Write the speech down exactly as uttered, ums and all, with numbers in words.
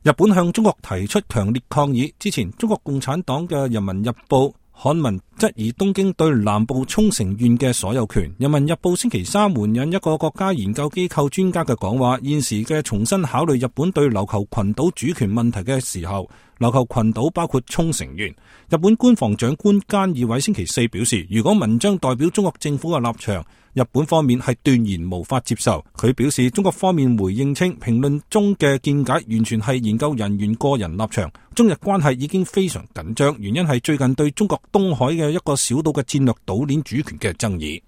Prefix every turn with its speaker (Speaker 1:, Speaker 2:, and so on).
Speaker 1: 日本向中國提出強烈抗議。之前，中國共產黨嘅《人民日報》刊文質疑東京對南部沖繩縣嘅所有權。《人民日報》星期三援引一個國家研究機構專家嘅講話，現時嘅重新考慮日本對琉球群島主權問題嘅時候，琉球群島包括沖繩縣。日本官房長官菅義偉星期四表示，如果文章代表中國政府嘅立場，日本方面係斷然無法接受。佢表示，中國方面回應稱，評論中嘅見解完全係研究人員個人立場，中日關係已經非常緊張，原因係最近對中國東海嘅一個小島嘅戰略島鏈主權嘅爭議。